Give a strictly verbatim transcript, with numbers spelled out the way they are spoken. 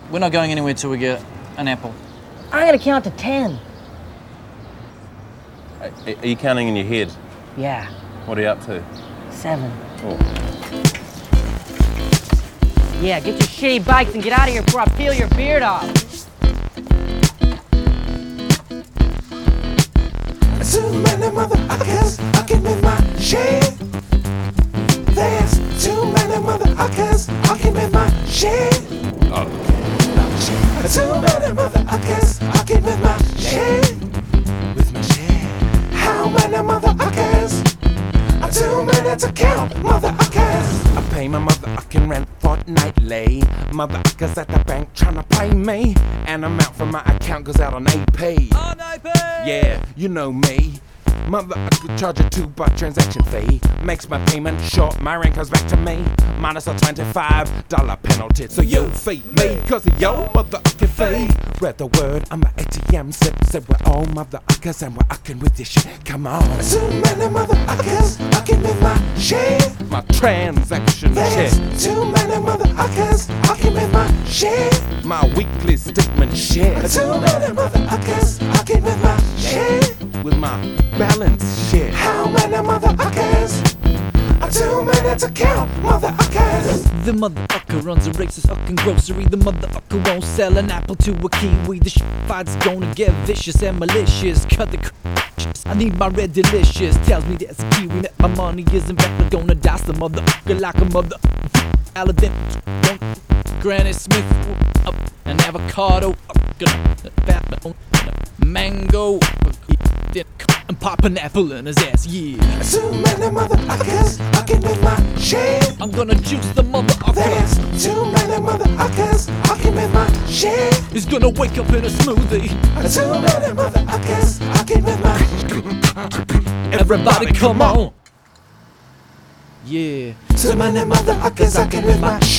We're not going anywhere till we get an apple. I'm gonna count to ten. Are are you counting in your head? Yeah, What are you up to? seven. Oh. Yeah, get your shitty bikes and get out of here before I peel your beard off. Too many motherfuckers fucking with my shit. There's too many motherfuckers fucking with my shit. Oh. Too many motherfuckers fucking with my shit. With my shit. How many motherfuckers? Too many to count, motherfuckers. I pay my motherfucking rent fortnightly. Motherfuckers at the bank tryna pay me. And amount from my account goes out on A P. On A P! Yeah, you know me. Motherfucker charge a two buck transaction fee. Makes my payment short, my rent comes back to me. Minus a twenty-five dollar penalty. So you feed me, cause of your motherfucking fee. Read the word on my A T M slip. Said we're all motherfuckers and we're fucking with this shit. Come on. Too many motherfuckers fucking with my shit. My transaction There's shit. Too many motherfuckers fucking with my shit. My weekly statement shit. Too many motherfuckers fucking with my shit. With my balance shit. How many motherfuckers? Too many to count, motherfuckers. The motherfucker runs a racist fucking grocery. The motherfucker won't sell an apple to a kiwi. The shit fight's gonna get vicious and malicious. Cut the cr- I need my red delicious. Tells me there's a kiwi that my money isn't back. But gonna dice the motherfucker like a mother Aladdin. Granny Smith, up an avocado, mango, and pop an apple in his ass, yeah. Too many motherfuckers fucking with my shit. I'm gonna juice the motherfucker. There's too many motherfuckers fucking with my shit. He's gonna wake up in a smoothie. Too many motherfuckers fucking with my shit. Everybody come on. Yeah. Too many motherfuckers fucking with my shit.